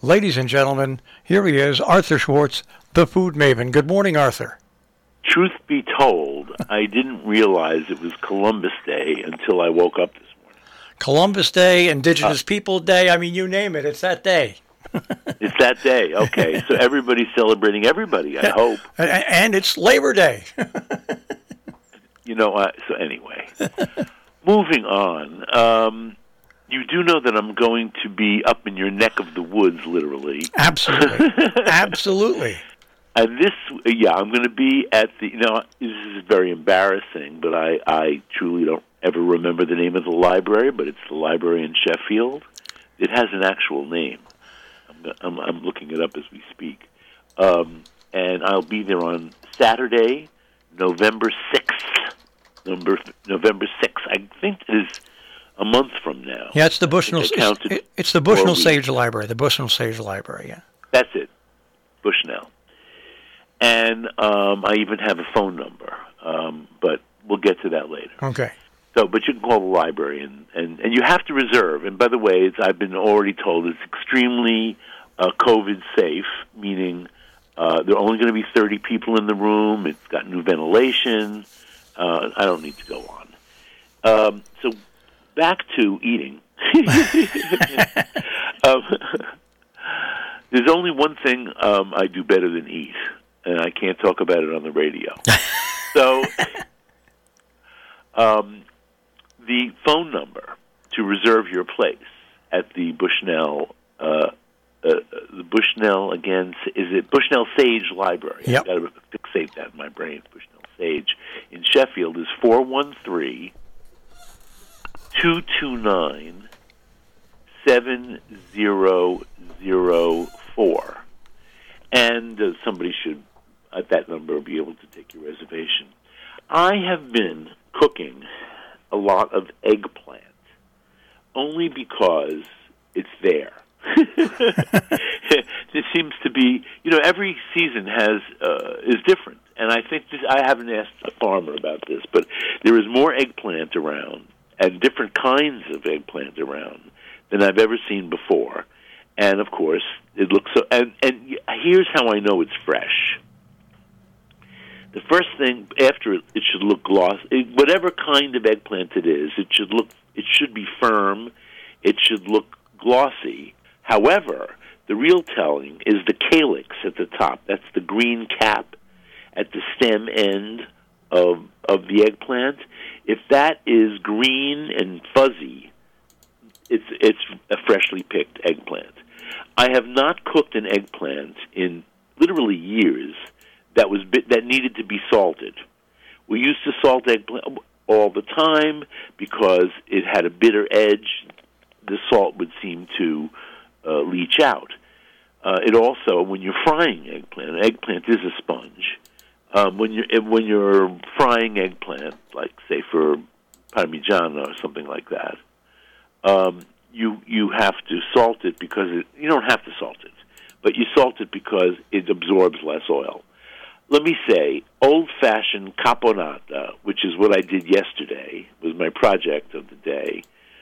Ladies and gentlemen, here he is, Arthur Schwartz, the food maven. Good morning, Arthur. Truth be told, I didn't realize it was Columbus Day until I woke up this morning. Columbus Day, Indigenous People Day, I mean, you name it, it's that day. It's that day, okay. So everybody's celebrating everybody, I hope. And it's Labor Day. So anyway, moving on. You do know that I'm going to be up in your neck of the woods, literally. Absolutely. Absolutely. And I'm going to be at this is very embarrassing, but I truly don't ever remember the name of the library, but it's the library in Sheffield. It has an actual name. I'm looking it up as we speak. And I'll be there on Saturday, November 6th. November 6th. I think it is a month from now. Yeah, it's the Bushnell. It's the Bushnell Sage Library. The Bushnell Sage Library. Yeah. That's it, Bushnell. And I even have a phone number, but we'll get to that later. Okay. So, but you can call the library, and you have to reserve. And by the way, I've been already told it's extremely COVID safe, meaning there are only going to be 30 people in the room. It's got new ventilation. I don't need to go on. So back to eating. There's only one thing I do better than eat, and I can't talk about it on the radio. So the phone number to reserve your place at the Bushnell, again, is it Bushnell Sage Library? Yep. I've got to fixate that in my brain. Bushnell Sage in Sheffield is 413-229-7004. And somebody should, at that number, be able to take your reservation. I have been cooking a lot of eggplant, only because it's there. It seems to be, every season is different. And I think I haven't asked a farmer about this, but there is more eggplant around and different kinds of eggplant around than I've ever seen before. And, of course, it looks so... And here's how I know it's fresh. The first thing, after it should look glossy. Whatever kind of eggplant it is, it should be firm. It should look glossy. However, the real telling is the calyx at the top. That's the green cap at the stem end of the eggplant. If that is green and fuzzy, it's a freshly picked eggplant. I have not cooked an eggplant in literally years that needed to be salted. We used to salt eggplant all the time because it had a bitter edge. The salt would seem to leach out. It also, when you're frying eggplant is a sponge. When you're frying eggplant, like say for parmigiano or something like that, you have to salt it because you don't have to salt it, but you salt it because it absorbs less oil. Let me say, old-fashioned caponata, which is what I did yesterday, was my project of the day.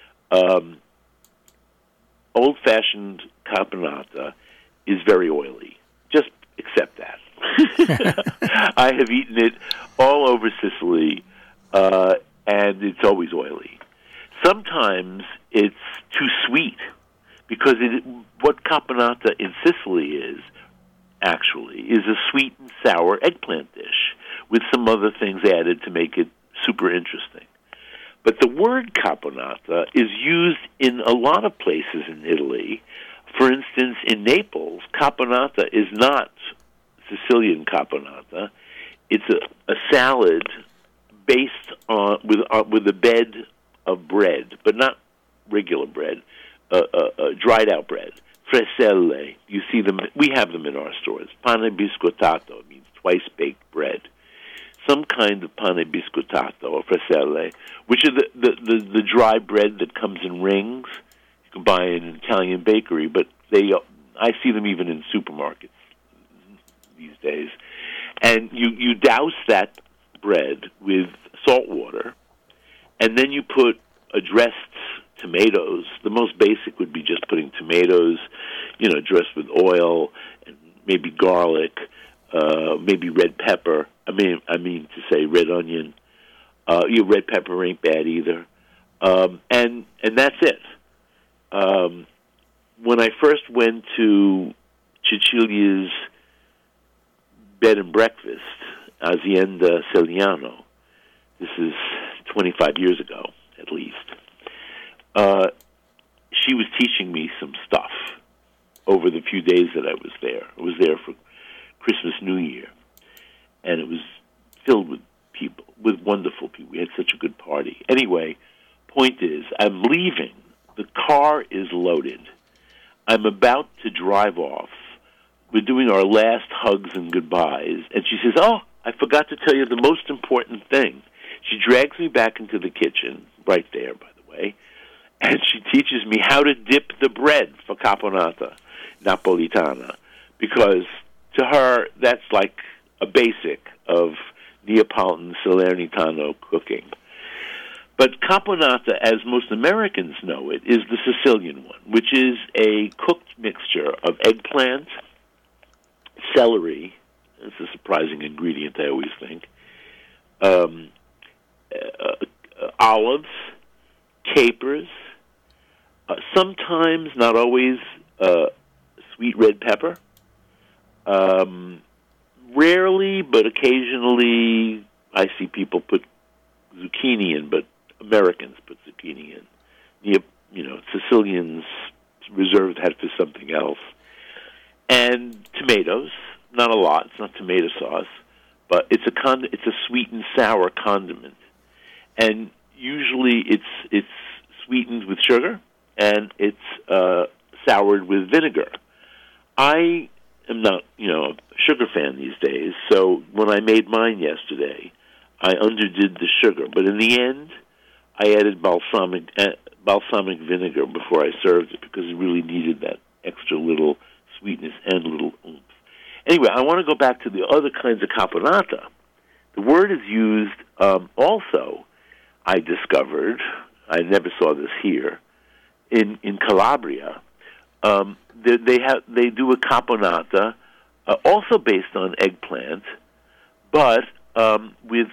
Old-fashioned caponata is very oily. Just accept that. I have eaten it all over Sicily, and it's always oily. Sometimes it's too sweet, because what caponata in Sicily is a sweet and sour eggplant dish with some other things added to make it super interesting. But the word caponata is used in a lot of places in Italy. For instance, in Naples, caponata is not Sicilian caponata. It's a salad based on with a bed of bread, but not regular bread, dried out bread. Freselle, you see them. We have them in our stores. Pane biscottato means twice baked bread. Some kind of pane biscottato or freselle, which is the dry bread that comes in rings. You can buy in an Italian bakery, but I see them even in supermarkets these days. And you douse that bread with salt water, and then you put addressed tomatoes. The most basic would be just putting tomatoes, dressed with oil and maybe garlic, maybe red pepper. I mean to say red onion. Red pepper ain't bad either. And that's it. When I first went to Cecilia's bed and breakfast, Azienda Celiano, this is 25 years ago, at least, she was teaching me some stuff over the few days that I was there. I was there for Christmas, New Year, and it was filled with people, with wonderful people. We had such a good party. Anyway, point is, I'm leaving. The car is loaded. I'm about to drive off. We're doing our last hugs and goodbyes, and she says, "Oh, I forgot to tell you the most important thing." She drags me back into the kitchen, right there, by the way, and she teaches me how to dip the bread for caponata napolitana, because to her, that's like a basic of Neapolitan Salernitano cooking. But caponata, as most Americans know it, is the Sicilian one, which is a cooked mixture of eggplant, celery. It's a surprising ingredient, I always think. Olives, capers, sometimes, not always, sweet red pepper. Rarely, but occasionally, I see people put zucchini in, but Americans put zucchini in. Sicilians reserved that for something else. And tomatoes, not a lot. It's not tomato sauce, but it's a sweet and sour condiment. And usually it's sweetened with sugar, and it's soured with vinegar. I am not, a sugar fan these days, so when I made mine yesterday, I underdid the sugar. But in the end, I added balsamic vinegar before I served it, because it really needed that extra little sweetness and little oomph. Anyway, I want to go back to the other kinds of caponata. The word is used also, I discovered, I never saw this here, in Calabria. They do a caponata, also based on eggplant, but with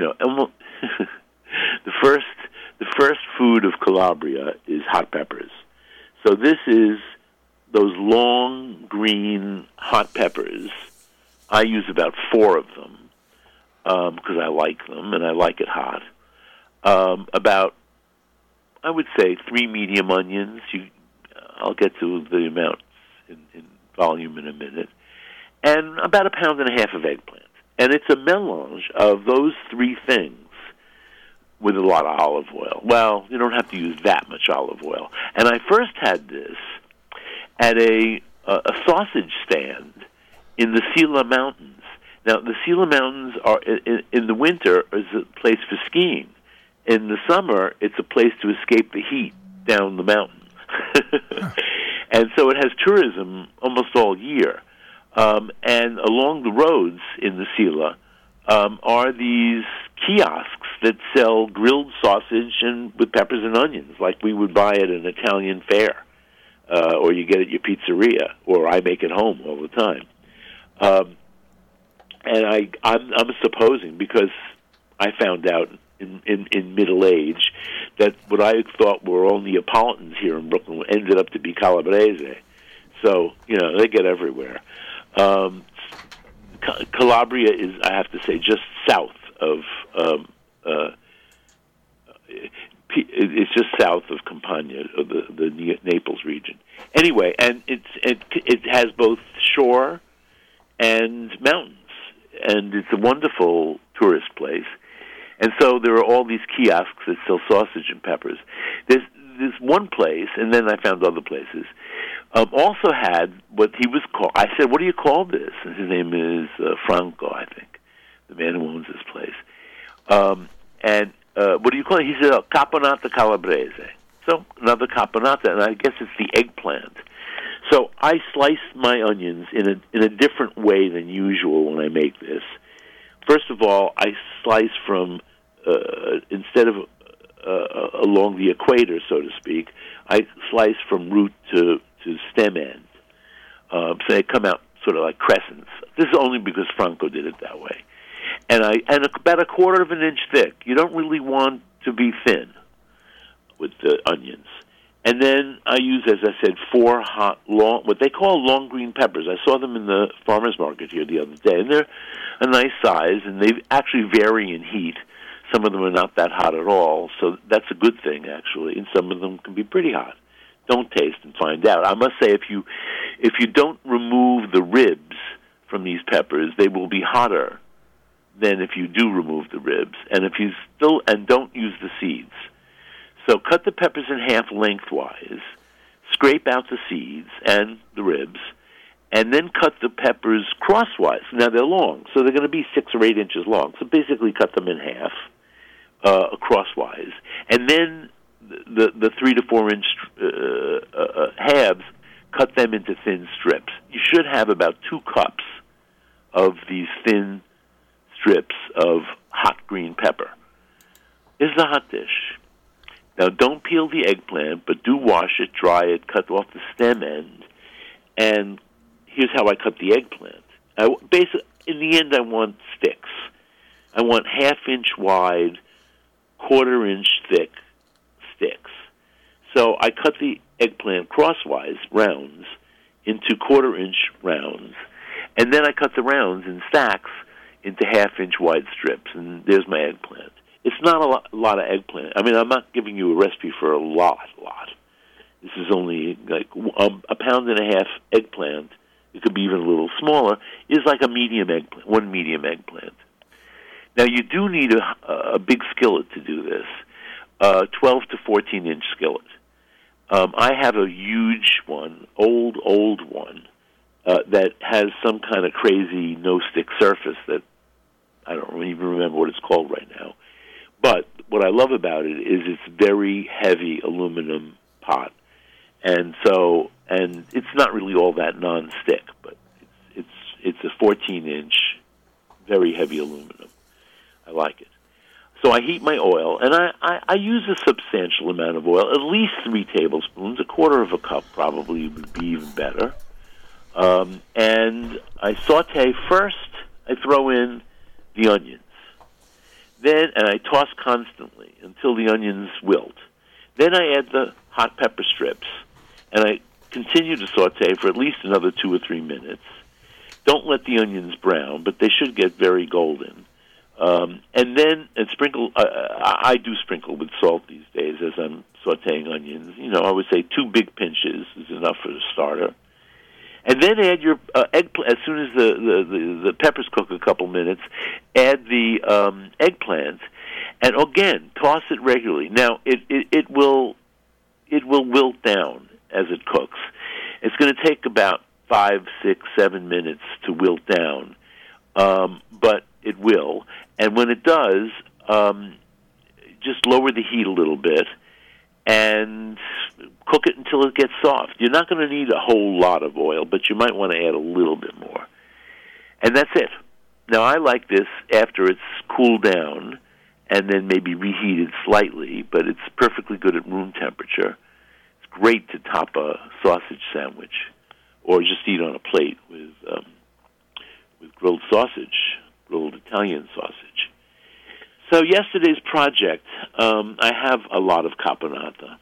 the first food of Calabria is hot peppers. So this is those long green hot peppers. I use about 4 of them because I like them and I like it hot. About, I would say, 3 medium onions. I'll get to the amounts in volume in a minute. And about 1.5 pounds of eggplant. And it's a melange of those 3 things with a lot of olive oil. Well, you don't have to use that much olive oil. And I first had this at a sausage stand in the Sila Mountains. Now, the Sila Mountains are, in the winter, is a place for skiing. In the summer, it's a place to escape the heat down the mountain. And so it has tourism almost all year. And along the roads in the Sila are these kiosks that sell grilled sausage and with peppers and onions, like we would buy at an Italian fair, or you get at your pizzeria, or I make it home all the time. And I'm supposing, because I found out in middle age that what I thought were all Neapolitans here in Brooklyn ended up to be Calabrese. So, they get everywhere. Calabria is, I have to say, just south of, it's just south of Campania, of the Naples region. Anyway, and it has both shore and mountains, and it's a wonderful tourist place. And so there are all these kiosks that sell sausage and peppers. There's one place, and then I found other places, also had what he was called. I said, "What do you call this?" And his name is Franco, I think, the man who owns this place. And what do you call it? He said, caponata calabrese. So another caponata, and I guess it's the eggplant. So I slice my onions in a different way than usual when I make this. First of all, I slice from instead of along the equator, so to speak. I slice from root to stem end. So they come out sort of like crescents. This is only because Franco did it that way. And about a quarter of an inch thick. You don't really want to be thin with the onions. And then I use, as I said, 4 hot, long, what they call long green peppers. I saw them in the farmer's market here the other day, and they're a nice size, and they actually vary in heat. Some of them are not that hot at all, so that's a good thing, actually, and some of them can be pretty hot. Don't taste and find out. I must say, if you don't remove the ribs from these peppers, they will be hotter than if you do remove the ribs, and don't use the seeds. So cut the peppers in half lengthwise, scrape out the seeds and the ribs, and then cut the peppers crosswise. Now, they're long, so they're going to be 6 or 8 inches long. So basically cut them in half crosswise. And then the 3 to 4 inch halves, cut them into thin strips. You should have about 2 cups of these thin strips of hot green pepper. This is a hot dish. Now, don't peel the eggplant, but do wash it, dry it, cut off the stem end. And here's how I cut the eggplant. Basically, in the end, I want sticks. I want half-inch wide, quarter-inch thick sticks. So I cut the eggplant crosswise, rounds, into quarter-inch rounds. And then I cut the rounds in stacks into half-inch wide strips. And there's my eggplant. It's not a lot of eggplant. I mean, I'm not giving you a recipe for a lot. This is only like a pound and a half eggplant. It could be even a little smaller. Is like a medium eggplant, 1 medium eggplant. Now, you do need a big skillet to do this, 12 to 14-inch skillet. I have a huge one, old one, that has some kind of crazy no-stick surface that I don't even remember what it's called right now. But what I love about it is it's very heavy aluminum pot, and it's not really all that non-stick, but it's a 14-inch, very heavy aluminum. I like it. So I heat my oil, and I use a substantial amount of oil, at least 3 tablespoons, a quarter of a cup probably would be even better. And I saute first. I throw in the onions. And I toss constantly until the onions wilt. Then I add the hot pepper strips, and I continue to saute for at least another 2 or 3 minutes. Don't let the onions brown, but they should get very golden. And sprinkle. I do sprinkle with salt these days as I'm sauteing onions. I would say 2 big pinches is enough for the starter. And then add your eggplant. As soon as the peppers cook a couple minutes, add the eggplant, and again toss it regularly. Now it will wilt down as it cooks. It's going to take about 5, 6, 7 minutes to wilt down, but it will. And when it does, just lower the heat a little bit and cook it until it gets soft. You're not going to need a whole lot of oil, but you might want to add a little bit more. And that's it. Now, I like this after it's cooled down and then maybe reheated slightly, but it's perfectly good at room temperature. It's great to top a sausage sandwich or just eat on a plate with grilled sausage, grilled Italian sausage. So yesterday's project, I have a lot of caponata.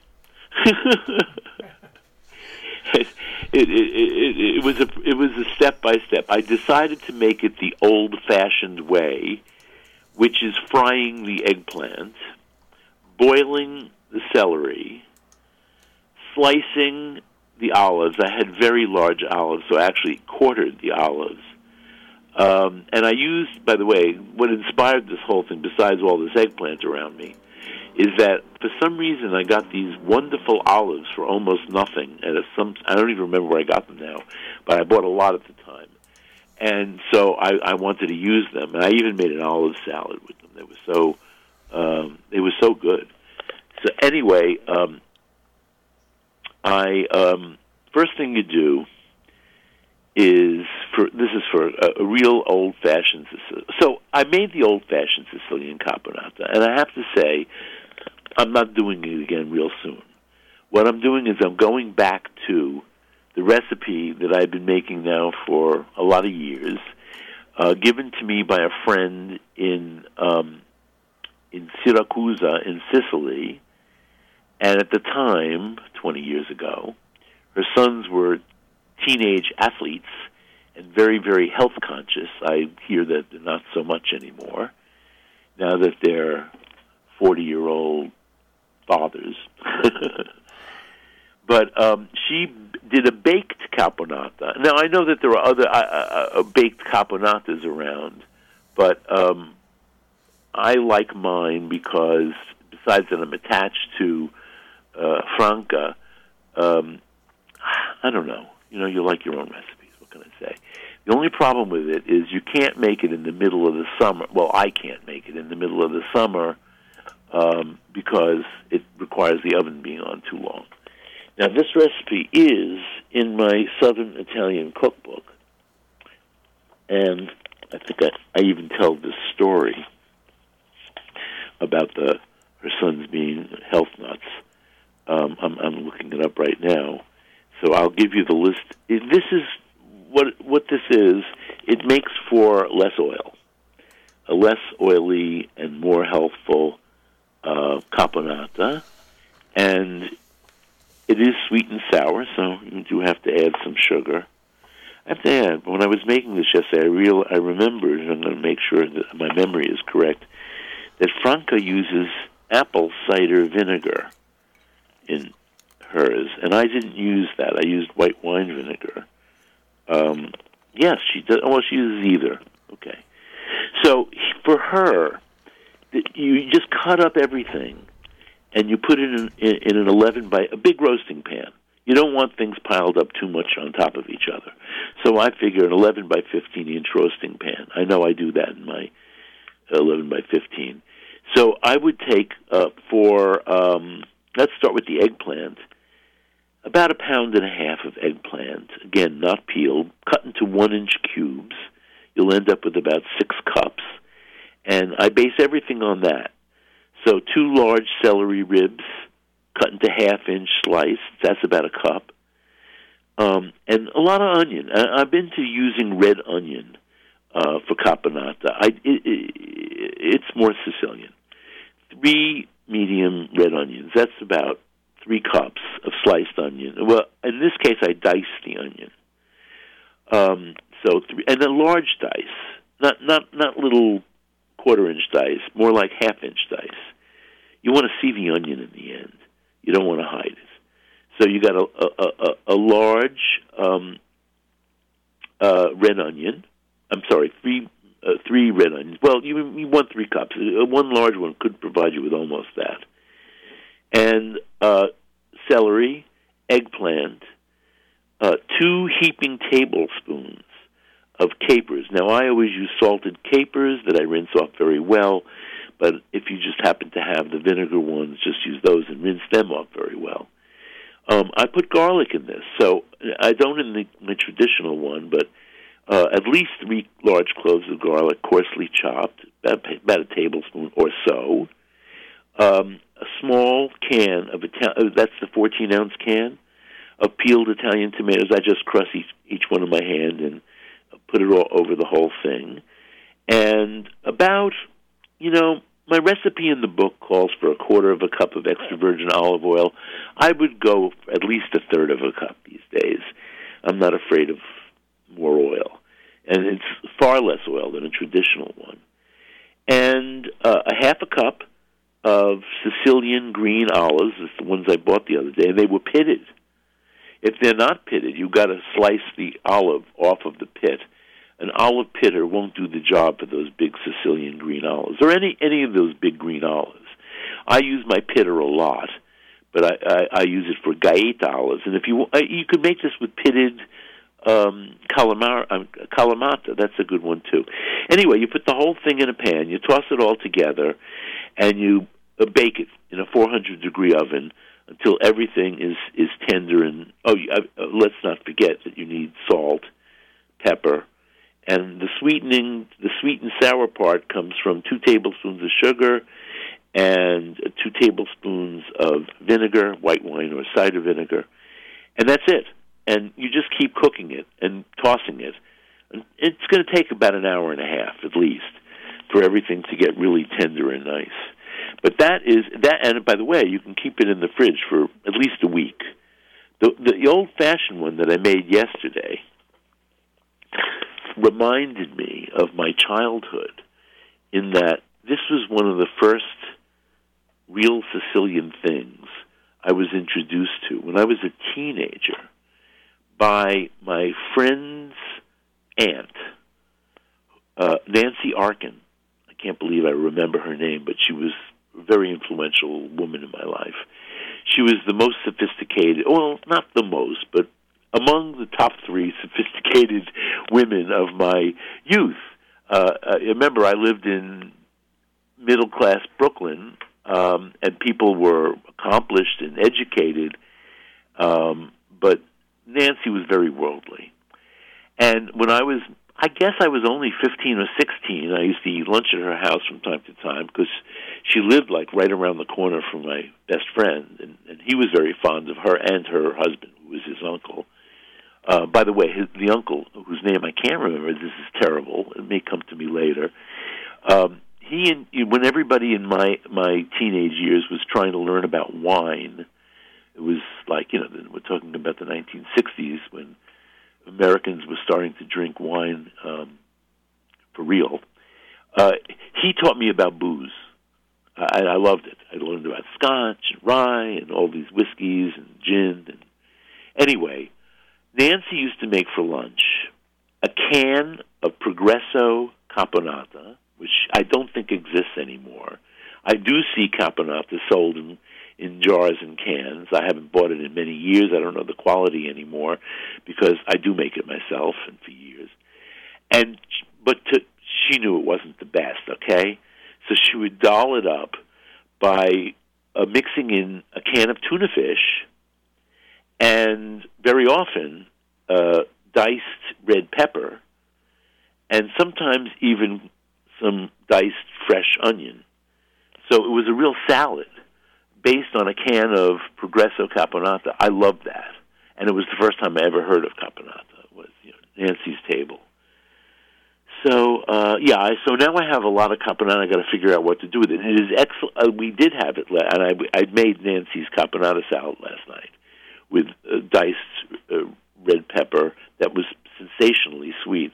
It was a step by step. I decided to make it the old-fashioned way, which is frying the eggplant, boiling the celery, slicing the olives. I had very large olives, so I actually quartered the olives. And I used, by the way, what inspired this whole thing, besides all this eggplant around me, is that for some reason I got these wonderful olives for almost nothing. I don't even remember where I got them now, but I bought a lot at the time. And so I wanted to use them, and I even made an olive salad with them. They were so good. So anyway, first thing you do is this is for a real old-fashioned Sicilian. So I made the old-fashioned Sicilian caponata, and I have to say I'm not doing it again real soon. What I'm doing is I'm going back to the recipe that I've been making now for a lot of years, given to me by a friend in Syracuse in Sicily. And at the time, 20 years ago, her sons were teenage athletes and very, very health conscious. I hear that they're not so much anymore, now that they're 40-year-old fathers. But she did a baked caponata. Now, I know that there are other baked caponatas around, but I like mine because, besides that I'm attached to Franca, I don't know. You like your own recipes. What can I say? The only problem with it is you can't make it in the middle of the summer. Well, I can't make it in the middle of the summer because it requires the oven being on too long. Now, this recipe is in my Southern Italian cookbook, and I think I even tell this story about her sons being health nuts. I'm looking it up right now, so I'll give you the list. This is what this is. It makes for less oil, a less oily and more healthful caponata, and it is sweet and sour, so you do have to add some sugar. I have to add, when I was making this yesterday, I remembered, and I'm going to make sure that my memory is correct, that Franca uses apple cider vinegar in hers, and I didn't use that. I used white wine vinegar. Yes, she does. Well, she uses either. Okay. So for her, you just cut up everything, and you put it in an 11 by a big roasting pan. You don't want things piled up too much on top of each other. So I figure an 11 by 15-inch roasting pan. I know I do that in my 11 by 15. So I would take let's start with the eggplant, about 1.5 pounds of eggplant, again, not peeled, cut into 1-inch cubes. You'll end up with about 6 cups. And I base everything on that. So 2 large celery ribs, cut into 1/2-inch slice. That's about a cup. And a lot of onion. I've been to using red onion for caponata. It's more Sicilian. 3 medium red onions. That's about 3 cups of sliced onion. Well, in this case, I diced the onion. So 3, and a large dice, not little 1/4-inch dice, more like 1/2-inch dice. You want to see the onion in the end. You don't want to hide it. So you got a large red onion. I'm sorry, 3 red onions. Well, you want 3 cups. 1 large one could provide you with almost that. And celery, eggplant, 2 heaping tablespoons of capers. Now, I always use salted capers that I rinse off very well, but if you just happen to have the vinegar ones, just use those and rinse them off very well. I put garlic in this, so I don't in the traditional one, but at least 3 large cloves of garlic, coarsely chopped, about a tablespoon or so. A small can of that's the 14-ounce can of peeled Italian tomatoes. I just crush each one in my hand and put it all over the whole thing. And about, my recipe in the book calls for 1/4 cup of extra virgin olive oil. I would go for at least 1/3 cup these days. I'm not afraid of more oil. And it's far less oil than a traditional one. And a 1/2 cup of Sicilian green olives. It's the ones I bought the other day, and they were pitted. If they're not pitted, you've got to slice the olive off of the pit. An olive pitter won't do the job for those big Sicilian green olives, or any of those big green olives. I use my pitter a lot, but I use it for Gaeta olives. And if you could make this with pitted Kalamata. That's a good one, too. Anyway, you put the whole thing in a pan, you toss it all together, and you bake it in a 400-degree oven until everything is tender. And let's not forget that you need salt, pepper, and the sweet and sour part comes from 2 tablespoons of sugar and 2 tablespoons of vinegar, white wine or cider vinegar, and that's it. And you just keep cooking it and tossing it. And it's going to take about an hour and a half at least for everything to get really tender and nice. But that is that. And by the way, you can keep it in the fridge for at least a week. The old-fashioned one that I made yesterday reminded me of my childhood in that this was one of the first real Sicilian things I was introduced to when I was a teenager by my friend's aunt, Nancy Arkin. I can't believe I remember her name, but she was a very influential woman in my life. She was the most sophisticated, well, not the most, but among the top 3 sophisticated women of my youth. Remember, I lived in middle-class Brooklyn, and people were accomplished and educated, but Nancy was very worldly. And when I guess I was only 15 or 16, I used to eat lunch at her house from time to time because she lived like right around the corner from my best friend, and he was very fond of her and her husband, who was his uncle. By the way, the uncle, whose name I can't remember, this is terrible, it may come to me later, when everybody in my teenage years was trying to learn about wine, it was like, we're talking about the 1960s when Americans were starting to drink wine for real. He taught me about booze. I loved it. I learned about scotch and rye and all these whiskeys and gin. And anyway, Nancy used to make for lunch a can of Progresso Caponata, which I don't think exists anymore. I do see Caponata sold in jars and cans. I haven't bought it in many years. I don't know the quality anymore because I do make it myself and for years. She knew it wasn't the best, okay? So she would doll it up by mixing in a can of tuna fish and very often diced red pepper and sometimes even some diced fresh onion. So it was a real salad based on a can of Progresso Caponata. I loved that. And it was the first time I ever heard of Caponata. It was Nancy's table. So, so now I have a lot of Caponata. I got to figure out what to do with it. It is excellent. We did have it, and I made Nancy's Caponata salad last night with diced red pepper that was sensationally sweet.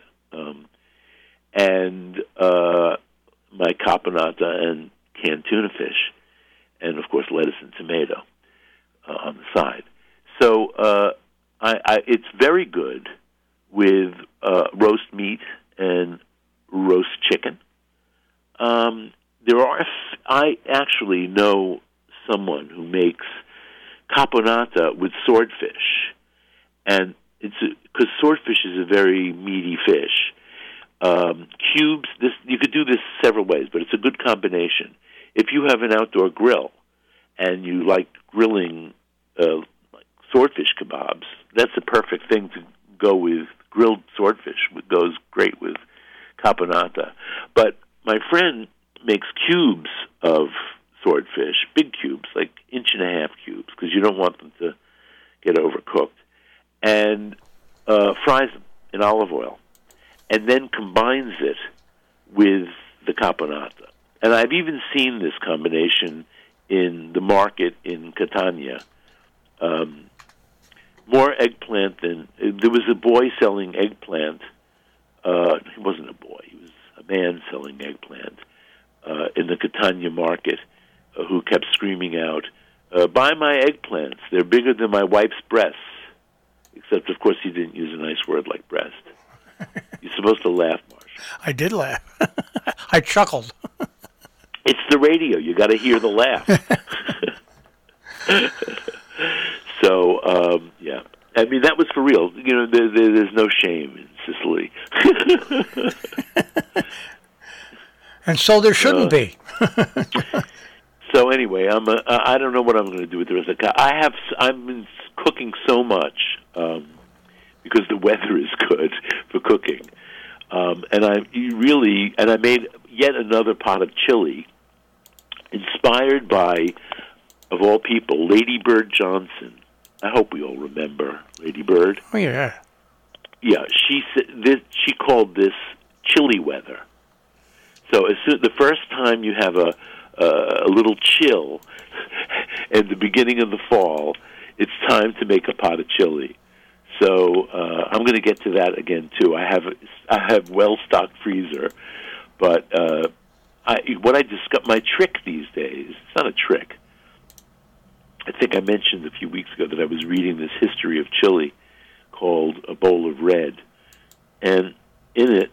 And my Caponata and canned tuna fish, and of course lettuce and tomato on the side. So it's very good with roast meat and roast chicken. I actually know someone who makes Caponata with swordfish, and because swordfish is a very meaty fish. Cubes. You could do this several ways, but it's a good combination. If you have an outdoor grill and you like grilling like swordfish kebabs, that's a perfect thing to go with. Grilled swordfish goes great with Caponata. But my friend makes cubes of swordfish, big cubes, like 1.5-inch cubes, because you don't want them to get overcooked, and fries them in olive oil, and then combines it with the Caponata. And I've even seen this combination in the market in Catania. More eggplant than... There was a boy selling eggplant. He wasn't a boy. He was a man selling eggplant in the Catania market who kept screaming out, buy my eggplants. They're bigger than my wife's breasts. Except, of course, he didn't use a nice word like breast. You're supposed to laugh, Marshall. I did laugh. I chuckled. It's the radio. You got to hear the laugh. So, yeah. I mean, that was for real. There's no shame in Sicily. And so there shouldn't be. So anyway, I don't know what I'm going to do with the rest of the I've been cooking so much because the weather is good for cooking, and I made yet another pot of chili inspired by, of all people, Lady Bird Johnson. I hope we all remember Lady Bird. Oh, yeah. Yeah, she said this. She called this chilly weather. So the first time you have a little chill at the beginning of the fall, it's time to make a pot of chili. So I'm going to get to that again too. I have well-stocked freezer, but what I discovered, my trick these days, it's not a trick. I think I mentioned a few weeks ago that I was reading this history of chili called A Bowl of Red, and in it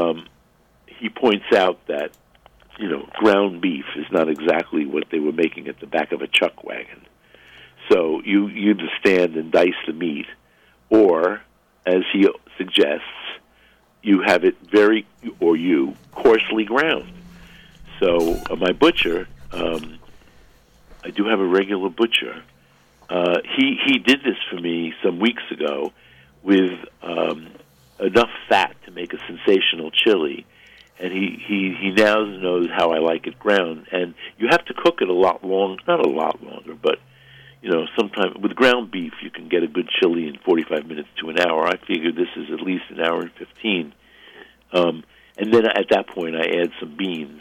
he points out that ground beef is not exactly what they were making at the back of a chuck wagon. So you either stand and dice the meat, or, as he suggests, you have it coarsely ground. So my butcher, I do have a regular butcher. He did this for me some weeks ago with enough fat to make a sensational chili, and he now knows how I like it ground. And you have to cook it not a lot longer, but sometimes with ground beef you can get a good chili in 45 minutes to an hour. I figure this is at least an hour and 15. And then at that point I add some beans,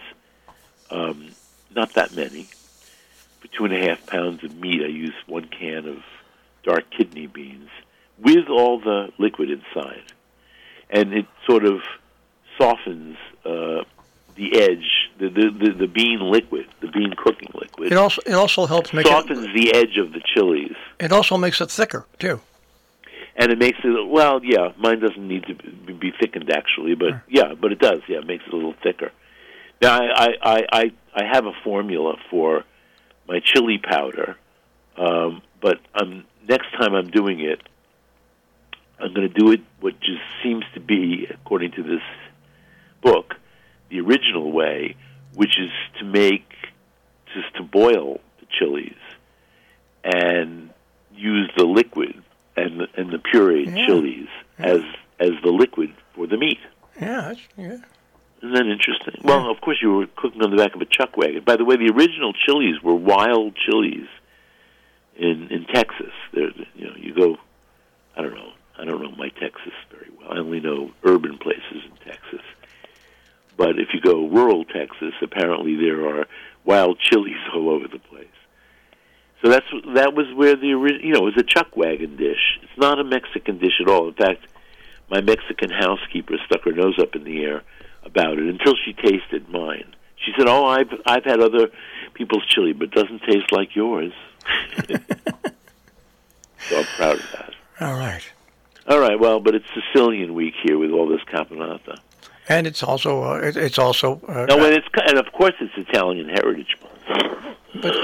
not that many. For 2.5 pounds of meat, I use 1 can of dark kidney beans with all the liquid inside. And it sort of softens the edge, the bean liquid, the bean cooking liquid. It also helps make softens the edge of the chilies. It also makes it thicker, too. And it makes it, mine doesn't need to be thickened, actually, but but it does, it makes it a little thicker. Now, I have a formula for my chili powder, but next time I'm doing it, I'm going to do it what just seems to be, according to this book, the original way, which is to boil the chilies and use the liquid and the pureed chilies as the liquid for the meat. Yeah. Isn't that interesting? Well, of course, you were cooking on the back of a chuck wagon. By the way, the original chilies were wild chilies in Texas. You go, I don't know my Texas very well. I only know urban places in Texas. But if you go rural Texas, apparently there are wild chilies all over the place. So that was where the original, it was a chuck wagon dish. It's not a Mexican dish at all. In fact, my Mexican housekeeper stuck her nose up in the air about it until she tasted mine. She said, "Oh, I've had other people's chili, but it doesn't taste like yours." So I'm proud of that. All right. Well, but it's Sicilian week here with all this caponata, and it's also and of course it's Italian Heritage Month.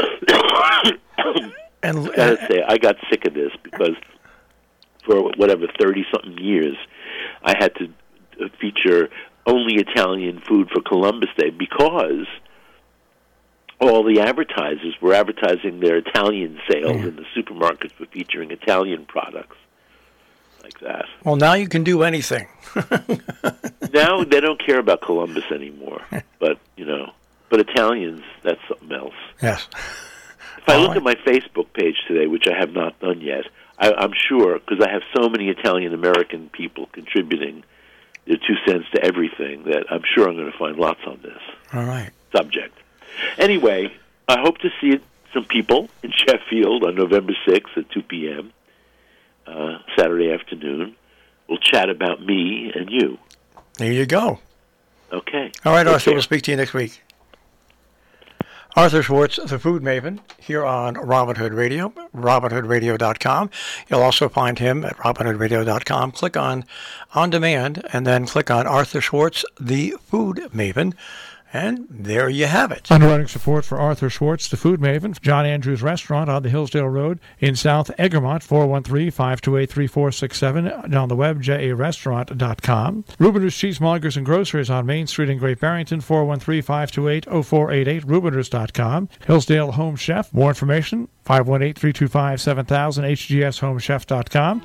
And I gotta say, I got sick of this because for 30-something years, I had to feature only Italian food for Columbus Day because all the advertisers were advertising their Italian sales and the supermarkets were featuring Italian products like that. Well, now you can do anything. Now they don't care about Columbus anymore, but Italians, that's something else. Yes. If I look at my Facebook page today, which I have not done yet, I'm sure, because I have so many Italian-American people contributing their 2 cents to everything, that I'm sure I'm going to find lots on this subject. Anyway, I hope to see some people in Sheffield on November 6th at 2 p.m., Saturday afternoon. We'll chat about me and you. There you go. Okay. All right, Arthur, we'll speak to you next week. Arthur Schwartz, the Food Maven, here on Robin Hood Radio, robinhoodradio.com. You'll also find him at robinhoodradio.com. Click on Demand, and then click on Arthur Schwartz, the Food Maven, and there you have it. Underwriting support for Arthur Schwartz, the Food Maven, John Andrews Restaurant on the Hillsdale Road in South Egremont, 413-528-3467, and on the web, jarestaurant.com. Rubiners Cheesemongers and Grocers on Main Street in Great Barrington, 413-528-0488, rubiners.com. Hillsdale Home Chef, more information, 518-325-7000, hgshomechef.com.